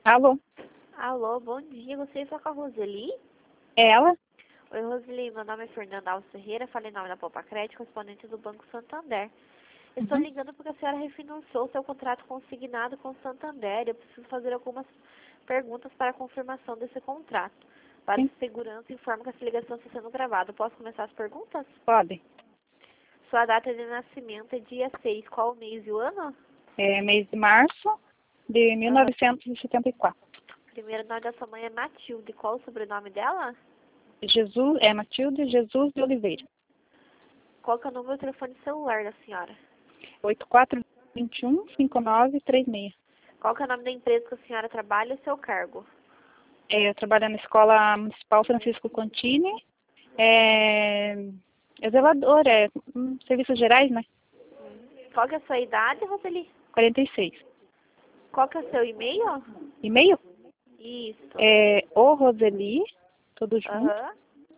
Alô? Alô, bom dia. Gostaria de falar com a Roseli? É ela? Oi, Roseli. Meu nome é Fernanda Alves Ferreira. Falei em nome da Poupa Crédito, correspondente do Banco Santander. Estou Uhum. ligando porque a senhora refinanciou seu contrato consignado com o Santander. Eu preciso fazer algumas perguntas para a confirmação desse contrato. Para Sim, segurança, informo que essa ligação está sendo gravada. Posso começar as perguntas? pode. Sua data de nascimento é dia 6. Qual o mês e o ano? É mês de março de Aham. 1974. Primeiro nome da sua mãe é Matilde. Qual o sobrenome dela? Matilde Jesus de Oliveira. Qual que é o número do telefone celular da senhora? 8421-5936. Qual que é o nome da empresa que a senhora trabalha e o seu cargo? Eu trabalho na Escola Municipal Francisco Contini. É zelador, serviços gerais, né? Qual que é a sua idade, Roseli? 46. Qual que é o seu e-mail? E-mail? Isso. O Roseli, tudo junto, Aham.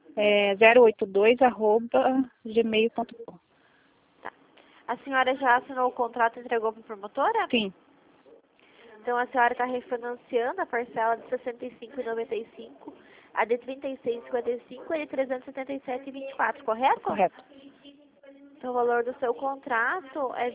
082@gmail.com. Tá. A senhora já assinou o contrato e entregou para a promotora? Sim, Então a senhora está refinanciando a parcela de R$ 65,95, a de R$ 36,55 e a de R$ 377,24, correto? correto. Então o valor do seu contrato é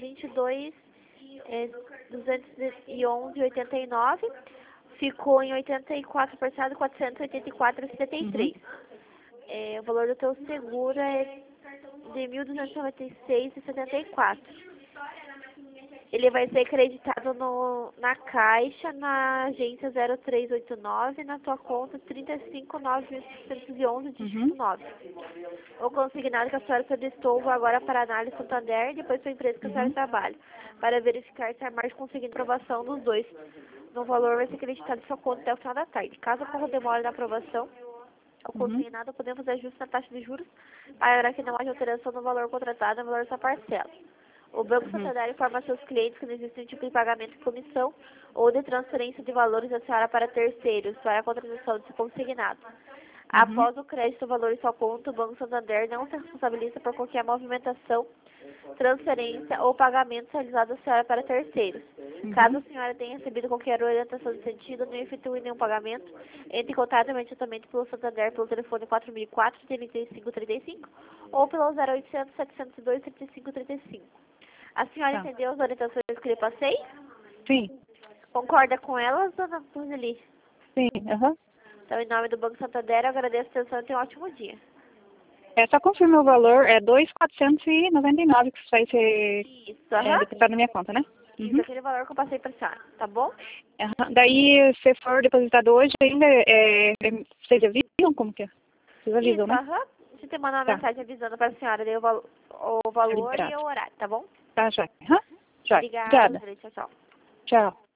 211,89. Ficou em 84 parcelado, 484,73. Uhum. O valor do teu seguro é de 1.296,74. Ele vai ser creditado na Caixa, na agência 0389, na tua conta 35.911, dígito Uhum. 9. O consignado que a senhora solicitou vai agora para a análise Santander e depois para a empresa que a senhora Uhum. trabalha, para verificar se a margem conseguindo aprovação dos dois. No valor vai ser creditado em sua conta até o final da tarde. Caso ocorra demora na aprovação, o Uhum. consignado podemos fazer ajuste na taxa de juros para que não haja alteração no valor contratado no valor dessa parcela. O Banco Uhum. Santander informa seus clientes que não existe nenhum tipo de pagamento de comissão ou de transferência de valores da senhora para terceiros para a contratação desse consignado. Uhum. Após o crédito do valor em sua conta, o Banco Santander não se responsabiliza por qualquer movimentação, transferência ou pagamento realizado da senhora para terceiros. Caso a Uhum. senhora tenha recebido qualquer orientação de sentido, não efetue nenhum pagamento, entre em contato imediatamente pelo Santander pelo telefone 4004-3535 ou pelo 0800-702-3535. A senhora Tá. entendeu as orientações que lhe passei? Sim. Concorda com elas, dona Roseli? Sim. Aham. Então, em nome do Banco Santander, eu agradeço a atenção e tenha um ótimo dia. Só confirma o valor, é 2.499 que vai ser Isso, aham. depositado na minha conta, né? Isso, Uhum. aquele valor que eu passei pra senhora, tá bom? Aham. Daí, se for depositado hoje, ainda vocês avisam como que é? Vocês avisam, Isso, né? aham. Deixa eu te mandar uma Tá. mensagem avisando pra senhora daí o Tá valor e liberado. o horário, tá bom? Tá, joia. Aham. Joia. Obrigada, Obrigada. Roseli. Tchau, tchau. Tchau.